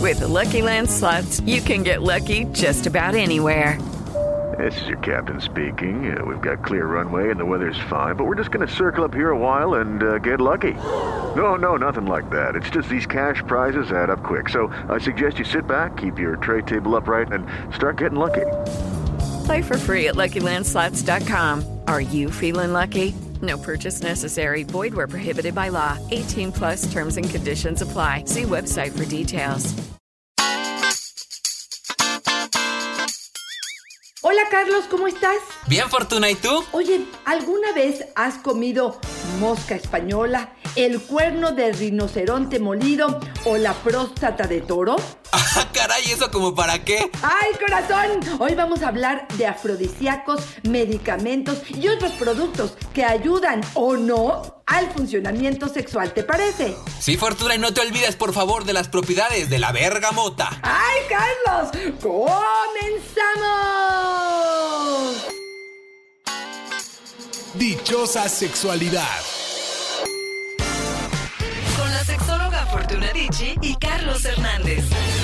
With the Lucky Land Slots, you can get lucky just about anywhere. This is your captain speaking. We've got clear runway and the weather's fine, but we're just going to circle up here a while and get lucky. No, nothing like that. It's just these cash prizes add up quick. So I suggest you sit back, keep your tray table upright, and start getting lucky. Play for free at LuckyLandSlots.com. Are you feeling lucky? No purchase necessary. Void where prohibited by law. 18 plus terms and conditions apply. See website for details. Hola Carlos, ¿cómo estás? Bien, Fortuna, ¿y tú? Oye, ¿alguna vez has comido mosca española, el cuerno de rinoceronte molido o la próstata de toro? ¡Ah, caray! ¿Eso como para qué? ¡Ay, corazón! Hoy vamos a hablar de afrodisíacos, medicamentos y otros productos que ayudan o no al funcionamiento sexual, ¿te parece? Sí, Fortuna, y no te olvides, por favor, de las propiedades de la bergamota. ¡Ay, Carlos! ¡Comenzamos! Dichosa sexualidad. Con la sexóloga Fortuna Dicci y Carlos Hernández.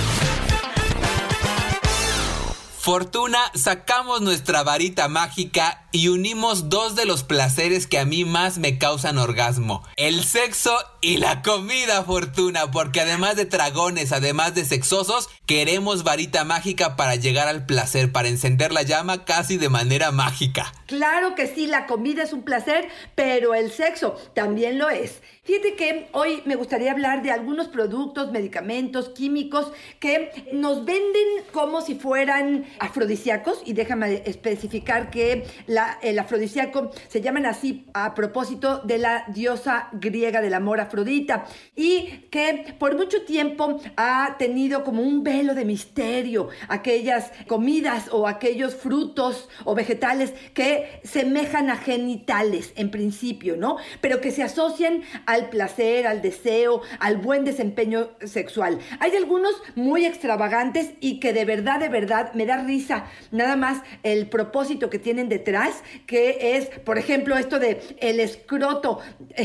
Fortuna, sacamos nuestra varita mágica y unimos dos de los placeres que a mí más me causan orgasmo: el sexo y la comida, Fortuna, porque además de dragones, además de sexosos, queremos varita mágica para llegar al placer, para encender la llama casi de manera mágica. Claro que sí, la comida es un placer, pero el sexo también lo es. Fíjate que hoy me gustaría hablar de algunos productos, medicamentos, químicos que nos venden como si fueran afrodisíacos, y déjame especificar que el afrodisíaco se llaman así a propósito de la diosa griega del amor, Afrodita, y que por mucho tiempo ha tenido como un velo de misterio aquellas comidas o aquellos frutos o vegetales que semejan a genitales en principio, ¿no? Pero que se asocian al placer, al deseo, al buen desempeño sexual. Hay algunos muy extravagantes y que de verdad me da risa nada más el propósito que tienen detrás, que es, por ejemplo, esto de el escroto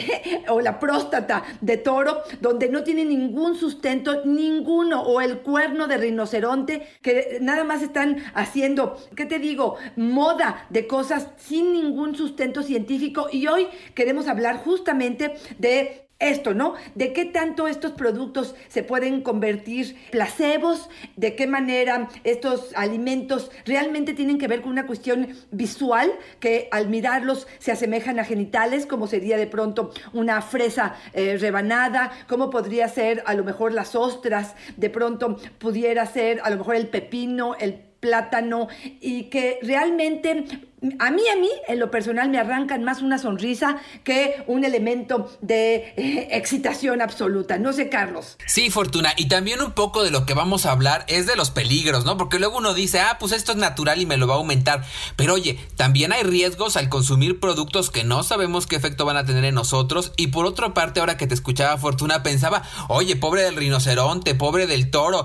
o la próstata de toro, donde no tiene ningún sustento, ninguno, o el cuerno de rinoceronte, que nada más están haciendo, ¿qué te digo?, moda de cosas sin ningún sustento científico. Y hoy queremos hablar justamente de esto, ¿no? De qué tanto estos productos se pueden convertir placebos, de qué manera estos alimentos realmente tienen que ver con una cuestión visual, que al mirarlos se asemejan a genitales, como sería de pronto una fresa rebanada, como podría ser a lo mejor las ostras, de pronto pudiera ser a lo mejor el pepino, el plátano, y que realmente a mí, en lo personal, me arrancan más una sonrisa que un elemento de excitación absoluta. No sé, Carlos. Sí, Fortuna, y también un poco de lo que vamos a hablar es de los peligros, ¿no? Porque luego uno dice, pues esto es natural y me lo va a aumentar. Pero oye, también hay riesgos al consumir productos que no sabemos qué efecto van a tener en nosotros. Y por otra parte, ahora que te escuchaba, Fortuna, pensaba, oye, pobre del rinoceronte, pobre del toro.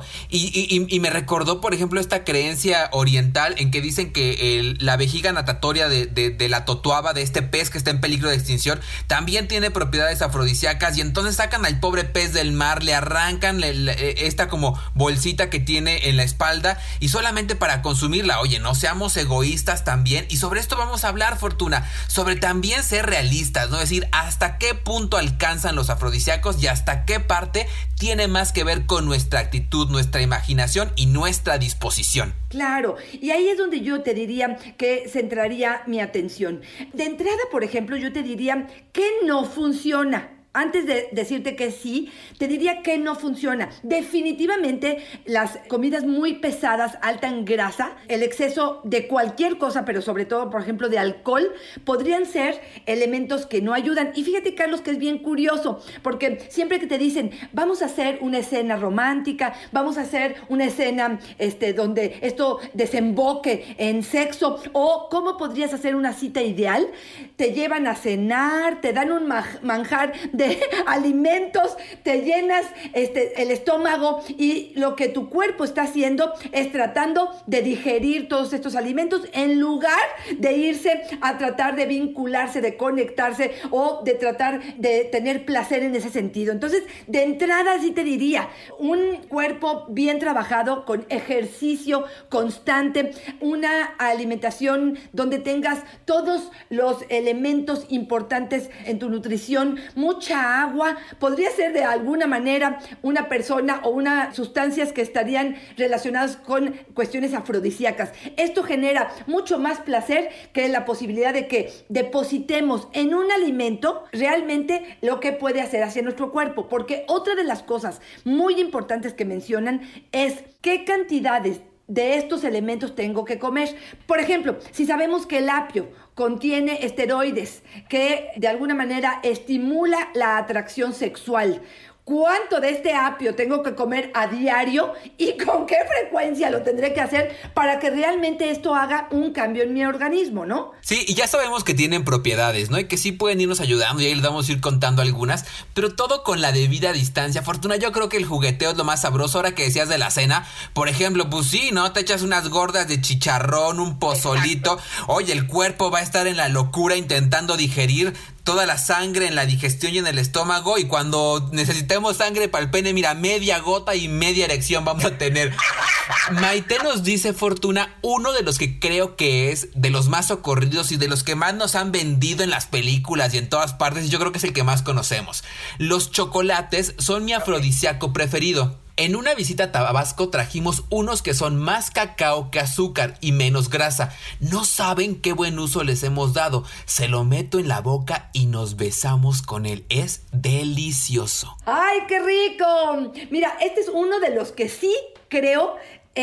Y me recordó, por ejemplo, esta creencia oriental en que dicen que la vejiga natatoria de la totoaba, de este pez que está en peligro de extinción, también tiene propiedades afrodisíacas, y entonces sacan al pobre pez del mar, le arrancan esta como bolsita que tiene en la espalda, y solamente para consumirla. Oye, no seamos egoístas también, y sobre esto vamos a hablar, Fortuna, sobre también ser realistas, ¿no? Es decir, hasta qué punto alcanzan los afrodisíacos y hasta qué parte tiene más que ver con nuestra actitud, nuestra imaginación y nuestra disposición. Claro, y ahí es donde yo te diría que centraría mi atención. De entrada, por ejemplo, yo te diría que no funciona. Antes de decirte que sí, te diría que no funciona. Definitivamente las comidas muy pesadas, alta en grasa, el exceso de cualquier cosa, pero sobre todo, por ejemplo, de alcohol, podrían ser elementos que no ayudan. Y fíjate, Carlos, que es bien curioso, porque siempre que te dicen, vamos a hacer una escena romántica, vamos a hacer una escena donde esto desemboque en sexo, o cómo podrías hacer una cita ideal, te llevan a cenar, te dan un manjar de de alimentos, te llenas el estómago y lo que tu cuerpo está haciendo es tratando de digerir todos estos alimentos en lugar de irse a tratar de vincularse, de conectarse o de tratar de tener placer en ese sentido. Entonces, de entrada sí te diría, un cuerpo bien trabajado con ejercicio constante, una alimentación donde tengas todos los elementos importantes en tu nutrición, mucha agua, podría ser de alguna manera una persona o unas sustancias que estarían relacionadas con cuestiones afrodisíacas. Esto genera mucho más placer que la posibilidad de que depositemos en un alimento realmente lo que puede hacer hacia nuestro cuerpo, porque otra de las cosas muy importantes que mencionan es qué cantidades de estos elementos tengo que comer. Por ejemplo, si sabemos que el apio contiene esteroides que de alguna manera estimula la atracción sexual, ¿cuánto de este apio tengo que comer a diario y con qué frecuencia lo tendré que hacer para que realmente esto haga un cambio en mi organismo, ¿no? Sí, y ya sabemos que tienen propiedades, ¿no? Y que sí pueden irnos ayudando y ahí les vamos a ir contando algunas, pero todo con la debida distancia. Fortuna, yo creo que el jugueteo es lo más sabroso. Ahora que decías de la cena, por ejemplo, pues sí, ¿no? Te echas unas gordas de chicharrón, un pozolito. Exacto. Oye, el cuerpo va a estar en la locura intentando digerir toda la sangre en la digestión y en el estómago, y cuando necesitemos sangre para el pene, mira, media gota y media erección vamos a tener. Maite nos dice, Fortuna, uno de los que creo que es de los más socorridos y de los que más nos han vendido en las películas y en todas partes, y yo creo que es el que más conocemos. Los chocolates son mi afrodisíaco preferido. En una visita a Tabasco trajimos unos que son más cacao que azúcar y menos grasa. No saben qué buen uso les hemos dado. Se lo meto en la boca y nos besamos con él. Es delicioso. ¡Ay, qué rico! Mira, este es uno de los que sí creo...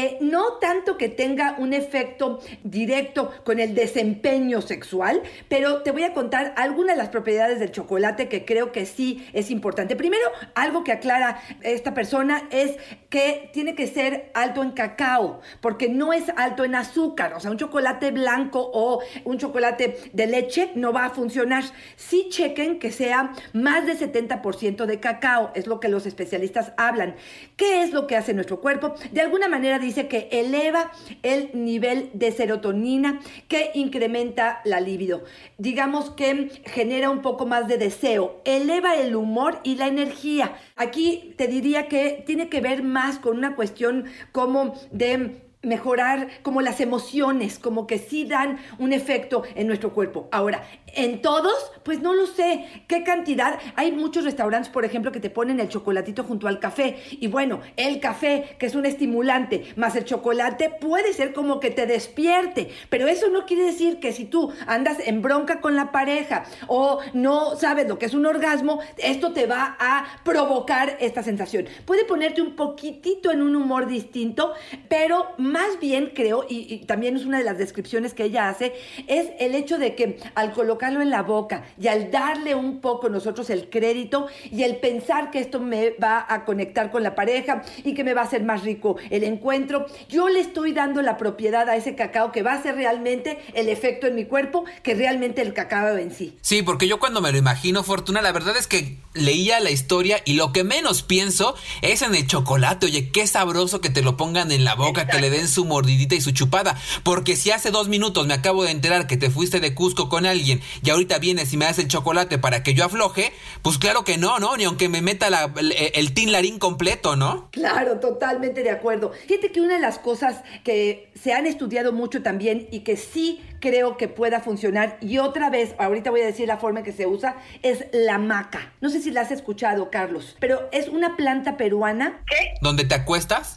no tanto que tenga un efecto directo con el desempeño sexual, pero te voy a contar algunas de las propiedades del chocolate que creo que sí es importante. Primero, algo que aclara esta persona es que tiene que ser alto en cacao, porque no es alto en azúcar. O sea, un chocolate blanco o un chocolate de leche no va a funcionar. Sí chequen que sea más de 70% de cacao, es lo que los especialistas hablan. ¿Qué es lo que hace nuestro cuerpo? De alguna manera dice que eleva el nivel de serotonina, que incrementa la libido. Digamos que genera un poco más de deseo, eleva el humor y la energía. Aquí te diría que tiene que ver más con una cuestión como de mejorar como las emociones, como que sí dan un efecto en nuestro cuerpo. Ahora, ¿en todos? Pues no lo sé. ¿Qué cantidad? Hay muchos restaurantes, por ejemplo, que te ponen el chocolatito junto al café. Y bueno, el café, que es un estimulante, más el chocolate, puede ser como que te despierte. Pero eso no quiere decir que si tú andas en bronca con la pareja o no sabes lo que es un orgasmo, esto te va a provocar esta sensación. Puede ponerte un poquitito en un humor distinto, pero más bien creo, y también es una de las descripciones que ella hace, es el hecho de que al colocarlo en la boca y al darle un poco nosotros el crédito y el pensar que esto me va a conectar con la pareja y que me va a hacer más rico el encuentro, yo le estoy dando la propiedad a ese cacao que va a hacer realmente el efecto en mi cuerpo que realmente el cacao en sí. Sí, porque yo cuando me lo imagino, Fortuna, la verdad es que leía la historia y lo que menos pienso es en el chocolate. Oye, qué sabroso que te lo pongan en la boca. Exacto. Que le den su mordidita y su chupada, porque si hace 2 minutos me acabo de enterar que te fuiste de Cusco con alguien y ahorita vienes y me das el chocolate para que yo afloje, pues claro que no, ni aunque me meta el tin larín completo, ¿no? Claro, totalmente de acuerdo. Fíjate que una de las cosas que se han estudiado mucho también y que sí creo que pueda funcionar, y otra vez, ahorita voy a decir la forma en que se usa, es la maca. No sé si la has escuchado, Carlos, pero es una planta peruana. ¿Qué? ¿Dónde te acuestas?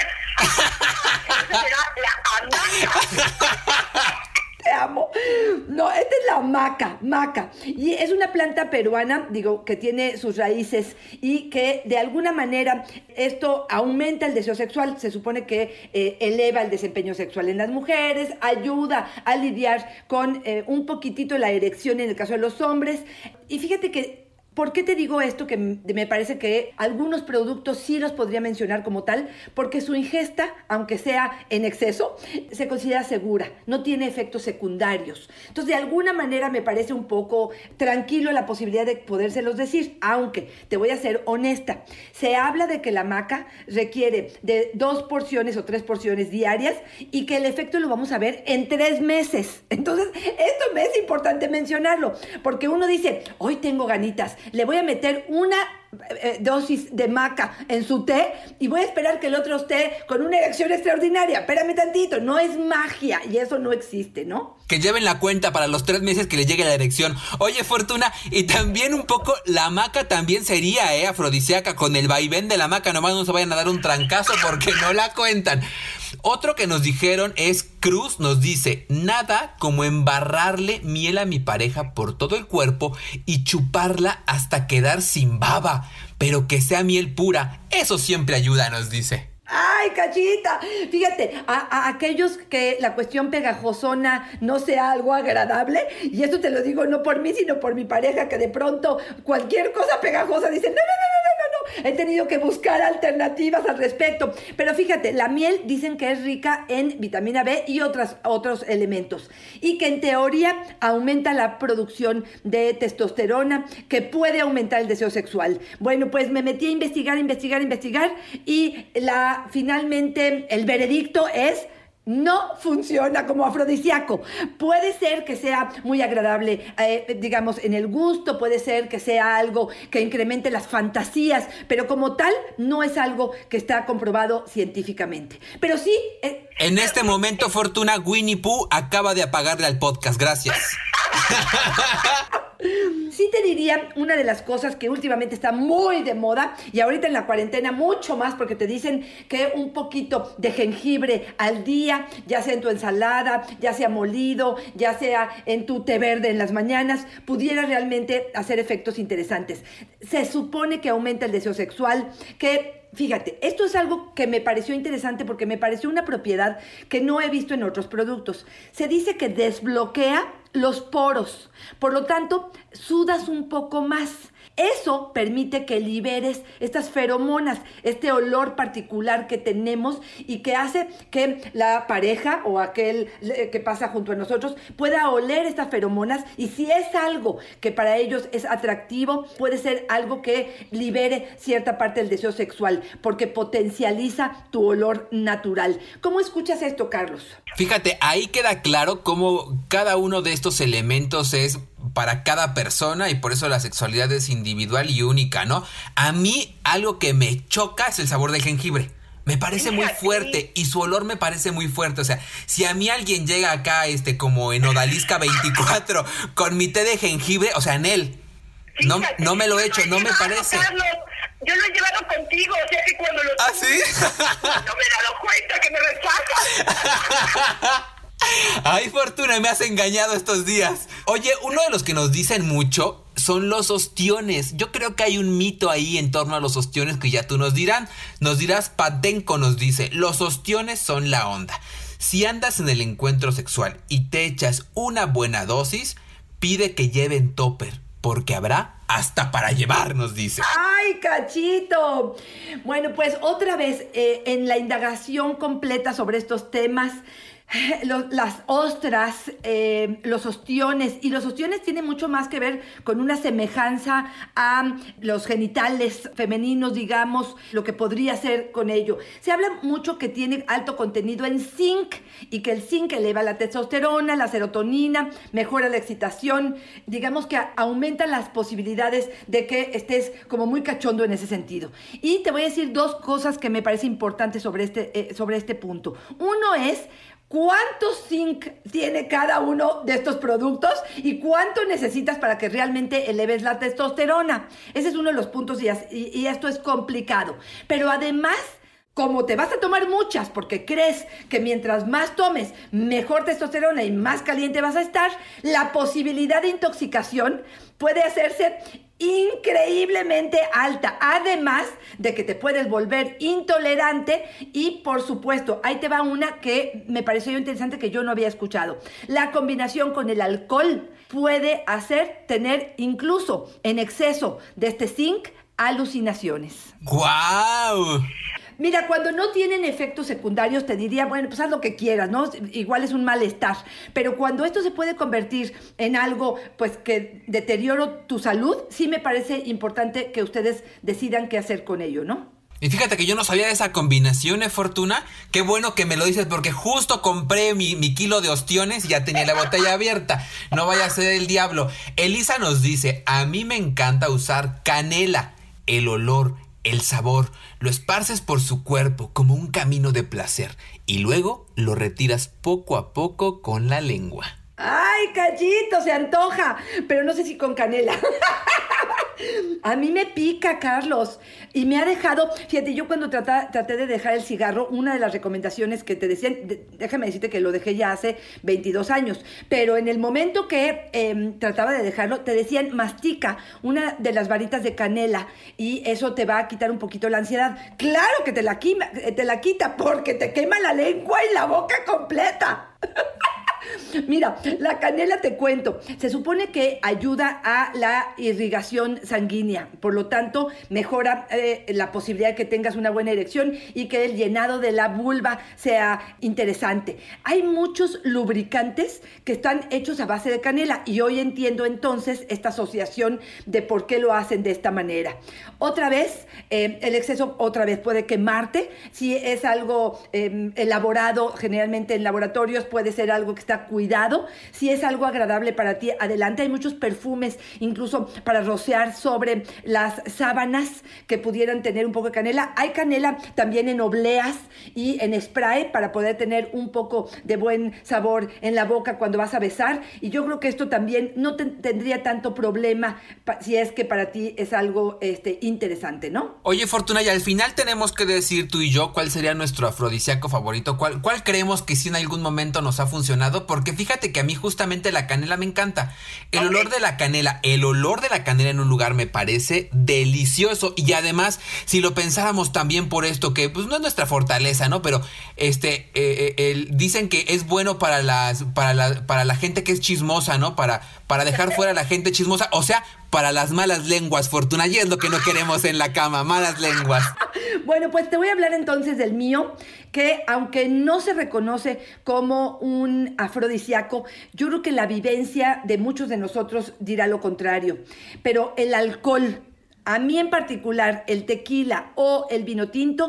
Esa será la hamaca. Te amo. No, esta es la maca. Y es una planta peruana, digo, que tiene sus raíces y que de alguna manera esto aumenta el deseo sexual. Se supone que eleva el desempeño sexual en las mujeres, ayuda a lidiar con un poquitito la erección en el caso de los hombres. Y fíjate que ¿Por qué te digo esto? Que me parece que algunos productos sí los podría mencionar como tal, porque su ingesta, aunque sea en exceso, se considera segura, no tiene efectos secundarios. Entonces, de alguna manera me parece un poco tranquilo la posibilidad de podérselos decir, aunque te voy a ser honesta. Se habla de que la maca requiere de 2 porciones o 3 porciones diarias y que el efecto lo vamos a ver en 3 meses. Entonces, esto me es importante mencionarlo, porque uno dice, hoy tengo ganitas, le voy a meter una dosis de maca en su té y voy a esperar que el otro esté con una erección extraordinaria. Espérame tantito, no es magia y eso no existe, ¿no? Que lleven la cuenta para los 3 meses que les llegue la erección. Oye, Fortuna, y también un poco la maca también sería afrodisíaca. Con el vaivén de la maca nomás no se vayan a dar un trancazo porque no la cuentan. Otro que nos dijeron es Cruz, nos dice, nada como embarrarle miel a mi pareja por todo el cuerpo y chuparla hasta quedar sin baba, pero que sea miel pura, eso siempre ayuda, nos dice. ¡Ay, Cachita! Fíjate, a aquellos que la cuestión pegajosona no sea algo agradable, y esto te lo digo no por mí, sino por mi pareja, que de pronto cualquier cosa pegajosa dice, no. He tenido que buscar alternativas al respecto. Pero fíjate, la miel dicen que es rica en vitamina B y otros elementos. Y que en teoría aumenta la producción de testosterona, que puede aumentar el deseo sexual. Bueno, pues me metí a investigar y finalmente el veredicto es: no funciona como afrodisíaco. Puede ser que sea muy agradable, digamos, en el gusto, puede ser que sea algo que incremente las fantasías, pero como tal, no es algo que está comprobado científicamente. Pero sí... En este momento, Fortuna, Winnie Pooh acaba de apagarle al podcast. Gracias. Sí te diría una de las cosas que últimamente está muy de moda, y ahorita en la cuarentena mucho más, porque te dicen que un poquito de jengibre al día, ya sea en tu ensalada, ya sea molido, ya sea en tu té verde en las mañanas, pudiera realmente hacer efectos interesantes. Se supone que aumenta el deseo sexual, que... Fíjate, esto es algo que me pareció interesante porque me pareció una propiedad que no he visto en otros productos. Se dice que desbloquea los poros, por lo tanto, sudas un poco más. Eso permite que liberes estas feromonas, este olor particular que tenemos y que hace que la pareja o aquel que pasa junto a nosotros pueda oler estas feromonas, y si es algo que para ellos es atractivo, puede ser algo que libere cierta parte del deseo sexual porque potencializa tu olor natural. ¿Cómo escuchas esto, Carlos? Fíjate, ahí queda claro cómo cada uno de estos elementos es para cada persona y por eso la sexualidad es individual y única, ¿no? A mí algo que me choca es el sabor del jengibre. Me parece muy fuerte y su olor me parece muy fuerte. O sea, si a mí alguien llega acá como en Odalisca 24 con mi té de jengibre, o sea, en él, no me lo he hecho, no me parece. Carlos, yo lo he llevado contigo, o sea que cuando lo... ¿Ah, sí? No me he dado cuenta que me rechazas. Ay, Fortuna, me has engañado estos días. Oye, uno de los que nos dicen mucho son los ostiones. Yo creo que hay un mito ahí en torno a los ostiones que ya tú nos dirás. Patenco nos dice, los ostiones son la onda. Si andas en el encuentro sexual y te echas una buena dosis, pide que lleven topper, porque habrá hasta para llevar, nos dice. ¡Ay, Cachito! Bueno, pues otra vez, en la indagación completa sobre estos temas, las ostras, los ostiones, y los ostiones tienen mucho más que ver con una semejanza a los genitales femeninos, digamos, lo que podría ser con ello. Se habla mucho que tiene alto contenido en zinc y que el zinc eleva la testosterona, la serotonina, mejora la excitación, digamos que aumenta las posibilidades de que estés como muy cachondo en ese sentido. Y te voy a decir 2 cosas que me parece importantes sobre este punto. Uno es: ¿cuánto zinc tiene cada uno de estos productos y cuánto necesitas para que realmente eleves la testosterona? Ese es uno de los puntos y esto es complicado. Pero además, como te vas a tomar muchas porque crees que mientras más tomes, mejor testosterona y más caliente vas a estar, la posibilidad de intoxicación puede hacerse increíblemente alta, además de que te puedes volver intolerante y, por supuesto, ahí te va una que me pareció interesante que yo no había escuchado. La combinación con el alcohol puede hacer tener incluso en exceso de este zinc alucinaciones. ¡Guau! Mira, cuando no tienen efectos secundarios te diría, bueno, pues haz lo que quieras, ¿no? Igual es un malestar. Pero cuando esto se puede convertir en algo, pues, que deteriora tu salud, sí me parece importante que ustedes decidan qué hacer con ello, ¿no? Y fíjate que yo no sabía de esa combinación, Fortuna. Qué bueno que me lo dices porque justo compré mi kilo de ostiones y ya tenía la botella abierta. No vaya a ser el diablo. Elisa nos dice, a mí me encanta usar canela, el olor, el sabor, lo esparces por su cuerpo como un camino de placer y luego lo retiras poco a poco con la lengua. ¡Ay, Cachito, se antoja! Pero no sé si con canela. A mí me pica, Carlos. Y me ha dejado... Fíjate, yo cuando traté de dejar el cigarro, una de las recomendaciones que te decían... Déjame decirte que lo dejé ya hace 22 años. Pero en el momento que trataba de dejarlo, te decían, mastica una de las varitas de canela y eso te va a quitar un poquito la ansiedad. ¡Claro que te la quita! Porque te quema la lengua y la boca completa. Mira, la canela, te cuento, se supone que ayuda a la irrigación sanguínea, por lo tanto mejora la posibilidad de que tengas una buena erección y que el llenado de la vulva sea interesante. Hay muchos lubricantes que están hechos a base de canela y hoy entiendo entonces esta asociación de por qué lo hacen de esta manera. Otra vez, el exceso otra vez puede quemarte. Si es algo elaborado, generalmente en laboratorios, puede ser algo que está cuidado. Si es algo agradable para ti, adelante. Hay muchos perfumes, incluso para rociar sobre las sábanas que pudieran tener un poco de canela. Hay canela también en obleas y en spray para poder tener un poco de buen sabor en la boca cuando vas a besar. Y yo creo que esto también no tendría tanto problema si es que para ti es algo interesante, ¿no? Oye, Fortuna, y al final tenemos que decir tú y yo cuál sería nuestro afrodisíaco favorito. ¿Cuál creemos que sí en algún momento nos ha funcionado? Porque fíjate que a mí justamente la canela me encanta. El olor de la canela en un lugar me parece delicioso. Y además, si lo pensáramos también por esto, que pues no es nuestra fortaleza, ¿no? Pero dicen que es bueno para la gente que es chismosa, ¿no? Para dejar fuera a la gente chismosa. O sea, para las malas lenguas, Fortuna. Y es lo que no queremos en la cama, malas lenguas. Bueno, pues te voy a hablar entonces del mío, que aunque no se reconoce como un afrodisíaco, yo creo que la vivencia de muchos de nosotros dirá lo contrario. Pero el alcohol, a mí en particular, el tequila o el vino tinto,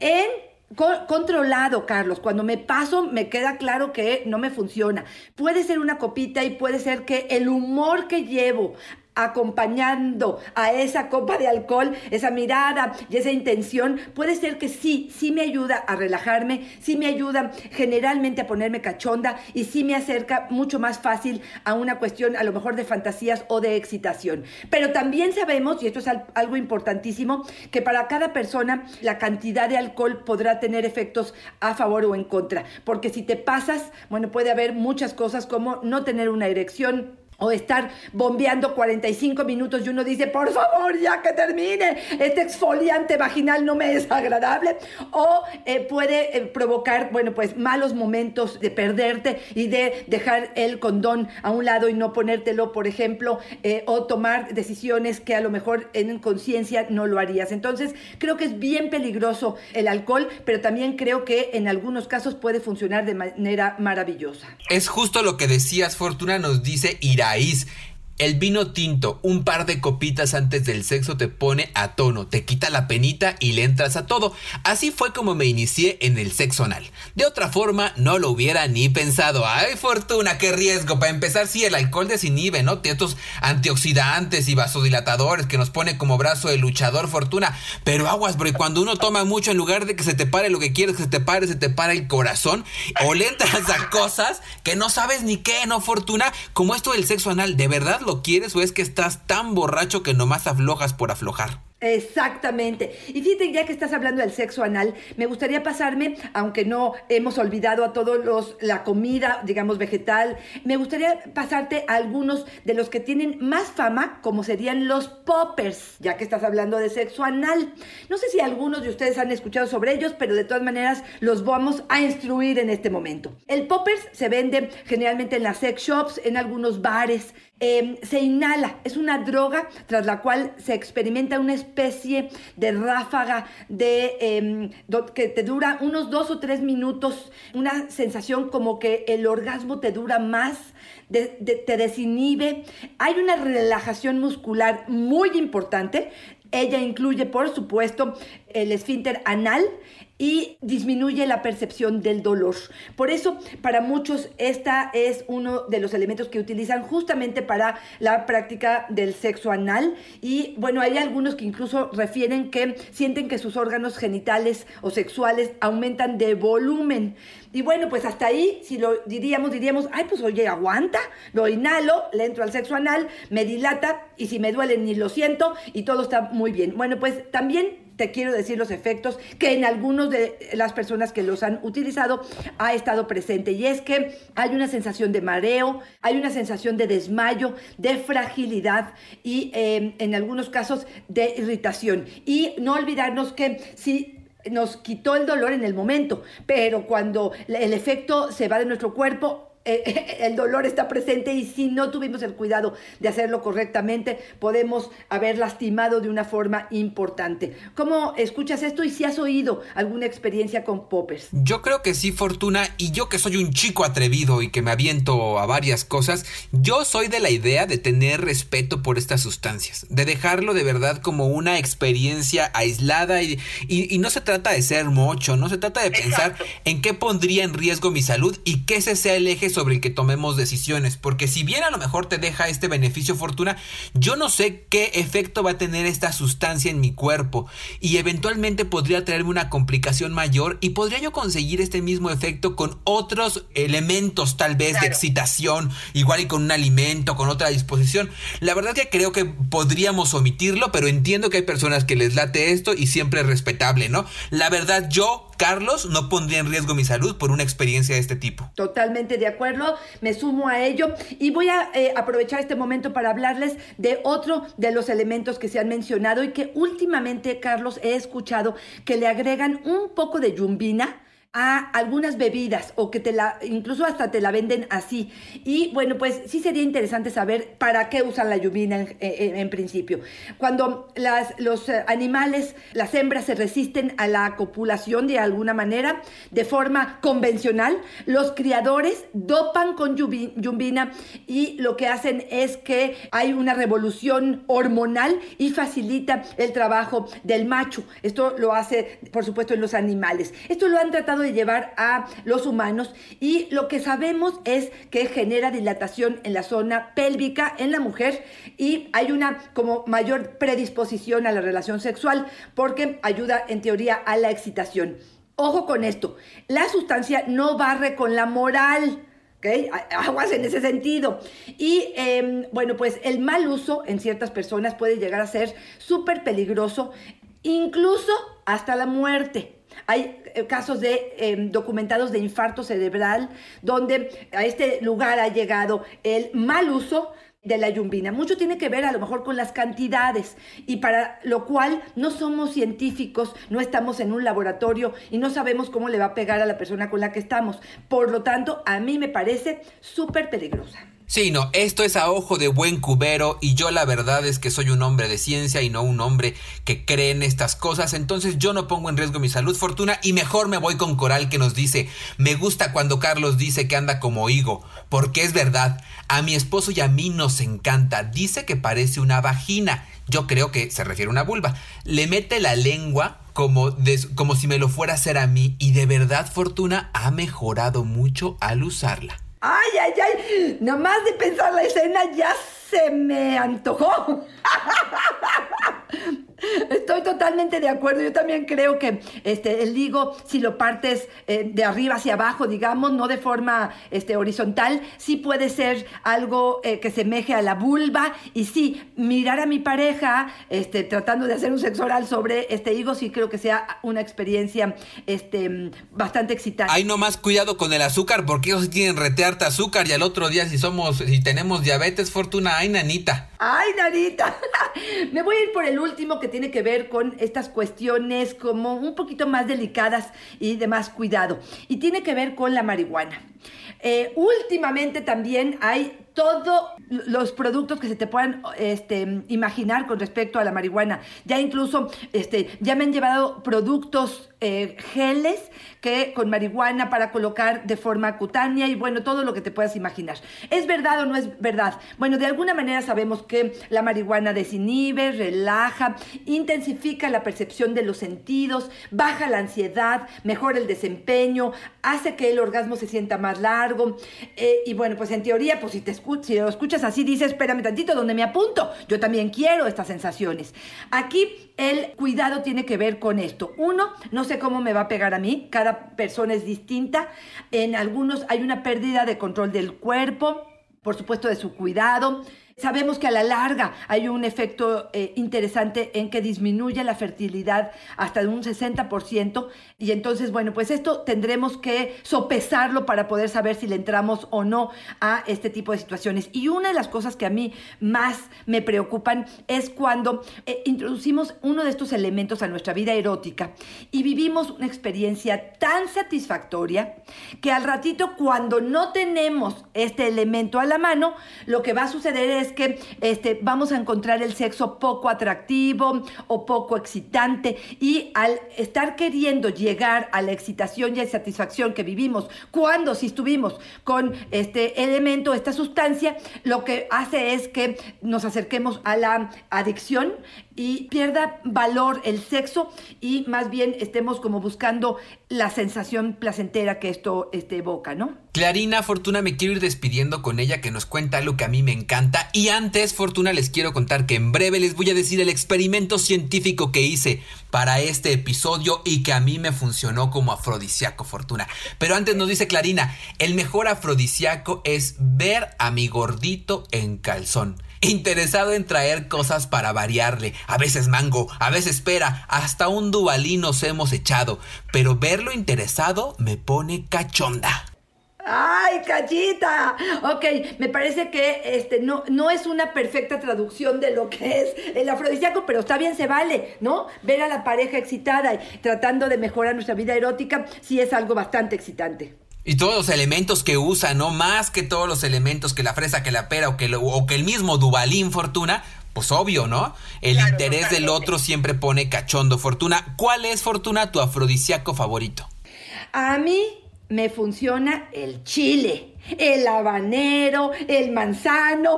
controlado, Carlos. Cuando me paso, me queda claro que no me funciona. Puede ser una copita y puede ser que el humor que llevo acompañando a esa copa de alcohol, esa mirada y esa intención, puede ser que sí me ayuda a relajarme, sí me ayuda generalmente a ponerme cachonda y sí me acerca mucho más fácil a una cuestión a lo mejor de fantasías o de excitación. Pero también sabemos, y esto es algo importantísimo, que para cada persona la cantidad de alcohol podrá tener efectos a favor o en contra, porque si te pasas, bueno, puede haber muchas cosas como no tener una erección, o estar bombeando 45 minutos y uno dice, por favor, ya que termine, este exfoliante vaginal no me es agradable. O puede provocar, bueno, pues malos momentos de perderte y de dejar el condón a un lado y no ponértelo, por ejemplo, o tomar decisiones que a lo mejor en conciencia no lo harías. Entonces, creo que es bien peligroso el alcohol, pero también creo que en algunos casos puede funcionar de manera maravillosa. Es justo lo que decías, Fortuna, nos dice Iraíz. El vino tinto, un par de copitas antes del sexo te pone a tono, te quita la penita y le entras a todo. Así fue como me inicié en el sexo anal. De otra forma, no lo hubiera ni pensado. ¡Ay, Fortuna, qué riesgo! Para empezar, sí, el alcohol desinhibe, ¿no? Estos antioxidantes y vasodilatadores que nos pone como brazo de luchador, Fortuna. Pero aguas, bro, cuando uno toma mucho, en lugar de que se te pare lo que quieres que se te para el corazón, o le entras a cosas que no sabes ni qué, ¿no, Fortuna? Como esto del sexo anal, ¿de verdad lo quieres o es que estás tan borracho que nomás aflojas por aflojar? Exactamente. Y fíjate, ya que estás hablando del sexo anal, me gustaría pasarme, aunque no hemos olvidado a todos la comida, digamos, vegetal, me gustaría pasarte a algunos de los que tienen más fama, como serían los poppers, ya que estás hablando de sexo anal. No sé si algunos de ustedes han escuchado sobre ellos, pero de todas maneras los vamos a instruir en este momento. El poppers se vende generalmente en las sex shops, en algunos bares. Se inhala, es una droga tras la cual se experimenta una especie de ráfaga que te dura unos 2 o 3 minutos, una sensación como que el orgasmo te dura más, te desinhibe. Hay una relajación muscular muy importante. Ella incluye, por supuesto, el esfínter anal y disminuye la percepción del dolor. Por eso, para muchos, esta es uno de los elementos que utilizan justamente para la práctica del sexo anal. Y bueno, hay algunos que incluso refieren que sienten que sus órganos genitales o sexuales aumentan de volumen. Y bueno, pues hasta ahí, si lo diríamos, ay, pues oye, aguanta, lo inhalo, le entro al sexo anal, me dilata y si me duele ni lo siento y todo está muy bien. Bueno, pues también te quiero decir los efectos que en algunos de las personas que los han utilizado ha estado presente. Y es que hay una sensación de mareo, hay una sensación de desmayo, de fragilidad y en algunos casos de irritación. Y no olvidarnos que si nos quitó el dolor en el momento, pero cuando el efecto se va de nuestro cuerpo, el dolor está presente y si no tuvimos el cuidado de hacerlo correctamente, podemos haber lastimado de una forma importante. ¿Cómo escuchas esto y si has oído alguna experiencia con poppers? Yo creo que sí, Fortuna, y yo que soy un chico atrevido y que me aviento a varias cosas, yo soy de la idea de tener respeto por estas sustancias, de dejarlo de verdad como una experiencia aislada y no se trata de ser mocho, no se trata de pensar en qué pondría en riesgo mi salud y que ese sea el eje sobre el que tomemos decisiones, porque si bien a lo mejor te deja este beneficio, Fortuna, yo no sé qué efecto va a tener esta sustancia en mi cuerpo y eventualmente podría traerme una complicación mayor y podría yo conseguir este mismo efecto con otros elementos tal vez de excitación, igual y con un alimento, con otra disposición. La verdad que creo que podríamos omitirlo, pero entiendo que hay personas que les late esto y siempre es respetable, ¿no? La verdad, yo, Carlos, no pondría en riesgo mi salud por una experiencia de este tipo. Totalmente de acuerdo, me sumo a ello y voy a aprovechar este momento para hablarles de otro de los elementos que se han mencionado y que últimamente, Carlos, he escuchado que le agregan un poco de yumbina a algunas bebidas o que incluso hasta te la venden así. Y bueno, pues sí sería interesante saber para qué usan la yumbina en principio. Cuando los animales, las hembras se resisten a la copulación de alguna manera, de forma convencional, los criadores dopan con yumbina y lo que hacen es que hay una revolución hormonal y facilita el trabajo del macho. Esto lo hace, por supuesto, en los animales. Esto lo han tratado de llevar a los humanos y lo que sabemos es que genera dilatación en la zona pélvica en la mujer y hay una como mayor predisposición a la relación sexual porque ayuda en teoría a la excitación. Ojo con esto, la sustancia no barre con la moral. ¿Okay? Aguas en ese sentido. Y bueno, pues el mal uso en ciertas personas puede llegar a ser súper peligroso, incluso hasta la muerte. Hay casos documentados de infarto cerebral donde a este lugar ha llegado el mal uso de la yumbina. Mucho tiene que ver a lo mejor con las cantidades y para lo cual no somos científicos, no estamos en un laboratorio y no sabemos cómo le va a pegar a la persona con la que estamos. Por lo tanto, a mí me parece súper peligrosa. Sí, no, esto es a ojo de buen cubero y yo la verdad es que soy un hombre de ciencia y no un hombre que cree en estas cosas, entonces yo no pongo en riesgo mi salud, Fortuna, y mejor me voy con Coral que nos dice, me gusta cuando Carlos dice que anda como higo, porque es verdad, a mi esposo y a mí nos encanta, dice que parece una vagina, yo creo que se refiere a una vulva, le mete la lengua como si me lo fuera a hacer a mí y de verdad, Fortuna, ha mejorado mucho al usarla. ¡Ay, ay, ay! Nada más de pensar la escena ya se me antojó. Estoy totalmente de acuerdo. Yo también creo que el higo, si lo partes de arriba hacia abajo, digamos, no de forma horizontal, sí puede ser algo que semeje a la vulva. Y sí, mirar a mi pareja tratando de hacer un sexo oral sobre este higo, sí creo que sea una experiencia bastante excitante. Hay nomás cuidado con el azúcar, porque ellos tienen retearte azúcar y al otro día si tenemos diabetes, Fortuna, ay, nanita. ¡Ay, nanita! Me voy a ir por el último, que tiene que ver con estas cuestiones como un poquito más delicadas y de más cuidado. Y tiene que ver con la marihuana. Últimamente también hay todos los productos que se te puedan imaginar con respecto a la marihuana. Ya incluso ya me han llevado productos geles que con marihuana para colocar de forma cutánea y bueno, todo lo que te puedas imaginar. ¿Es verdad o no es verdad? Bueno, de alguna manera sabemos que la marihuana desinhibe, relaja, intensifica la percepción de los sentidos, baja la ansiedad, mejora el desempeño, hace que el orgasmo se sienta más largo. Y bueno, pues en teoría, pues si lo escuchas así, dices, espérame tantito, ¿dónde me apunto? Yo también quiero estas sensaciones. Aquí el cuidado tiene que ver con esto. Uno, no sé cómo me va a pegar a mí, cada persona es distinta. En algunos hay una pérdida de control del cuerpo, por supuesto de su cuidado. Sabemos que a la larga hay un efecto interesante en que disminuye la fertilidad hasta de un 60%. Y entonces, bueno, pues esto tendremos que sopesarlo para poder saber si le entramos o no a este tipo de situaciones. Y una de las cosas que a mí más me preocupan es cuando introducimos uno de estos elementos a nuestra vida erótica y vivimos una experiencia tan satisfactoria que al ratito, cuando no tenemos este elemento a la mano, lo que va a suceder es que vamos a encontrar el sexo poco atractivo o poco excitante, y al estar queriendo llegar a la excitación y a la satisfacción que vivimos cuando sí estuvimos con este elemento, esta sustancia, lo que hace es que nos acerquemos a la adicción y pierda valor el sexo y más bien estemos como buscando la sensación placentera que esto evoca, ¿no? Clarina, Fortuna, me quiero ir despidiendo con ella, que nos cuenta algo que a mí me encanta. Y antes, Fortuna, les quiero contar que en breve les voy a decir el experimento científico que hice para este episodio y que a mí me funcionó como afrodisíaco, Fortuna. Pero antes nos dice Clarina, el mejor afrodisíaco es ver a mi gordito en calzón. Interesado en traer cosas para variarle, a veces mango, a veces pera, hasta un dubalín nos hemos echado, pero verlo interesado me pone cachonda. ¡Ay, Cachita! Ok, me parece que no es una perfecta traducción de lo que es el afrodisíaco, pero está bien, se vale, ¿no? Ver a la pareja excitada y tratando de mejorar nuestra vida erótica sí es algo bastante excitante. Y todos los elementos que usa, ¿no? Más que todos los elementos que la fresa, que la pera o que el mismo dubalín, Fortuna, pues obvio, ¿no? El claro, interés totalmente. del otro siempre pone cachondo, Fortuna. ¿Cuál es, Fortuna, tu afrodisíaco favorito? A mí me funciona el chile, el habanero, el manzano.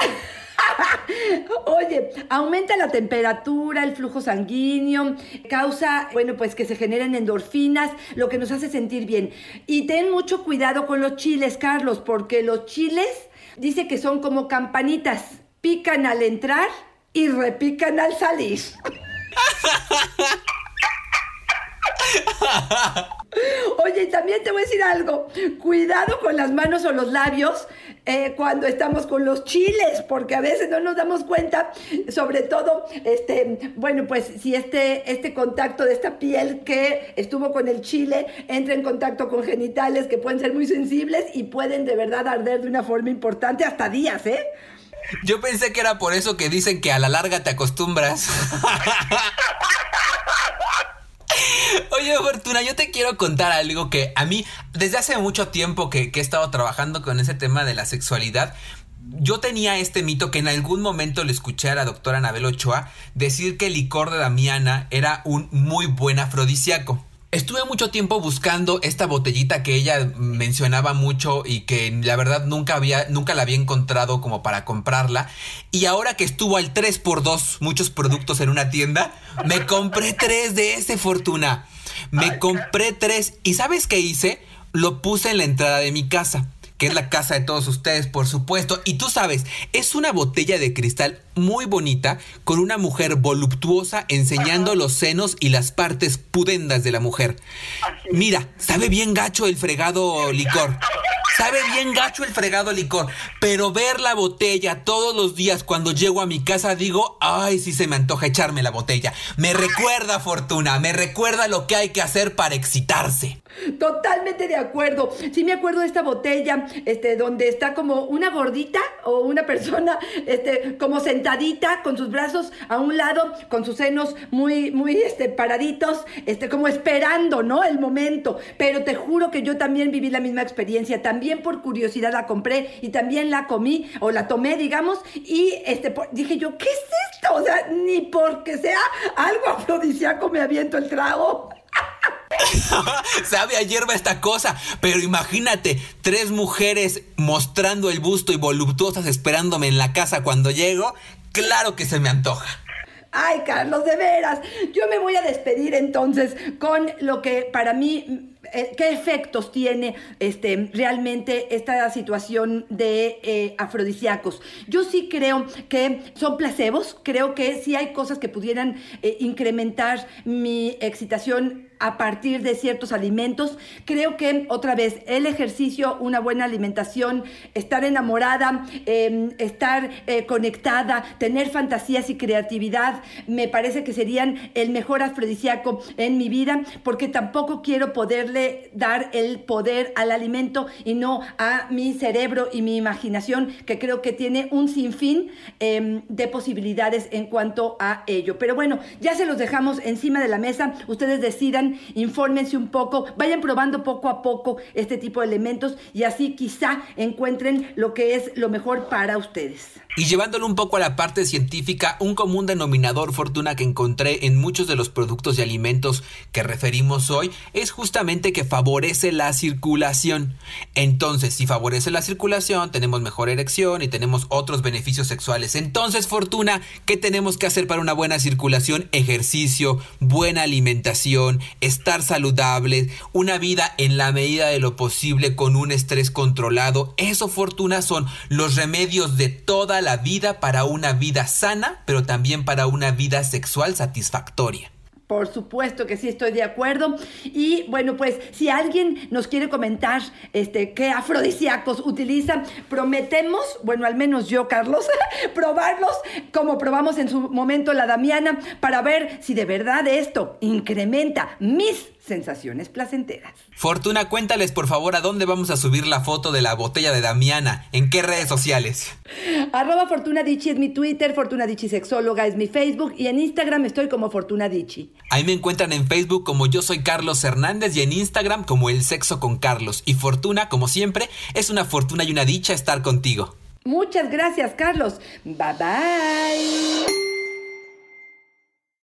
Oye, aumenta la temperatura, el flujo sanguíneo, causa, bueno, pues que se generen endorfinas, lo que nos hace sentir bien. Y ten mucho cuidado con los chiles, Carlos, porque los chiles dice que son como campanitas, pican al entrar y repican al salir. Oye, y también te voy a decir algo. Cuidado con las manos o los labios cuando estamos con los chiles, porque a veces no nos damos cuenta, sobre todo, bueno, pues si este contacto de esta piel que estuvo con el chile entra en contacto con genitales que pueden ser muy sensibles y pueden de verdad arder de una forma importante hasta días, ¿eh? Yo pensé que era por eso que dicen que a la larga te acostumbras. Oye, Fortuna, yo te quiero contar algo que a mí, desde hace mucho tiempo que he estado trabajando con ese tema de la sexualidad, yo tenía este mito que en algún momento le escuché a la doctora Anabel Ochoa decir que el licor de Damiana era un muy buen afrodisíaco. Estuve mucho tiempo buscando esta botellita que ella mencionaba mucho y que la verdad nunca la había encontrado como para comprarla. Y ahora que estuvo al 3x2 muchos productos en una tienda, me compré 3 de ese, Fortuna. Me compré 3 y ¿sabes qué hice? Lo puse en la entrada de mi casa. que es la casa de todos ustedes, por supuesto. Y tú sabes, es una botella de cristal muy bonita con una mujer voluptuosa enseñando los senos y las partes pudendas de la mujer. Mira, sabe bien gacho el fregado licor. Sabe bien gacho el fregado licor, pero ver la botella todos los días cuando llego a mi casa digo, ay, sí se me antoja echarme la botella. Me recuerda, Fortuna, me recuerda lo que hay que hacer para excitarse. Totalmente de acuerdo. Sí me acuerdo de esta botella, donde está como una gordita o una persona, como sentadita con sus brazos a un lado, con sus senos muy, paraditos, como esperando, ¿no? El momento. Pero te juro que yo también viví la misma experiencia. También por curiosidad la compré y también la comí o la tomé, digamos, y dije yo, ¿qué es esto? O sea, ni porque sea algo afrodisíaco me aviento el trago. Sabe a hierba esta cosa, pero imagínate, 3 mujeres mostrando el busto y voluptuosas esperándome en la casa cuando llego. Claro que se me antoja. Ay, Carlos, de veras. Yo me voy a despedir entonces con lo que para mí, qué efectos tiene realmente esta situación de afrodisíacos. Yo sí creo que son placebos. Creo que sí hay cosas que pudieran incrementar mi excitación a partir de ciertos alimentos. Creo que, otra vez, el ejercicio, una buena alimentación, estar enamorada, estar conectada, tener fantasías y creatividad, me parece que serían el mejor afrodisíaco en mi vida, porque tampoco quiero poderle dar el poder al alimento y no a mi cerebro y mi imaginación, que creo que tiene un sinfín de posibilidades en cuanto a ello. Pero bueno, ya se los dejamos encima de la mesa. Ustedes decidan, infórmense un poco, vayan probando poco a poco este tipo de elementos y así quizá encuentren lo que es lo mejor para ustedes. Y llevándolo un poco a la parte científica, un común denominador, Fortuna, que encontré en muchos de los productos y alimentos que referimos hoy es justamente que favorece la circulación. Entonces, si favorece la circulación, tenemos mejor erección y tenemos otros beneficios sexuales. Entonces, Fortuna, ¿qué tenemos que hacer para una buena circulación? Ejercicio, buena alimentación, estar saludable, una vida en la medida de lo posible con un estrés controlado. Eso, Fortuna, son los remedios de toda la vida para una vida sana, pero también para una vida sexual satisfactoria. Por supuesto que sí, estoy de acuerdo. Y bueno, pues si alguien nos quiere comentar qué afrodisíacos utiliza, prometemos, bueno, al menos yo, Carlos, probarlos como probamos en su momento la Damiana, para ver si de verdad esto incrementa mis sensaciones placenteras. Fortuna, cuéntales por favor a dónde vamos a subir la foto de la botella de Damiana, en qué redes sociales. @FortunaDichi es mi Twitter, FortunaDichi Sexóloga es mi Facebook y en Instagram estoy como FortunaDichi. Ahí me encuentran en Facebook como Yo Soy Carlos Hernández y en Instagram como El Sexo con Carlos. Y Fortuna, como siempre, es una fortuna y una dicha estar contigo. Muchas gracias, Carlos. Bye bye.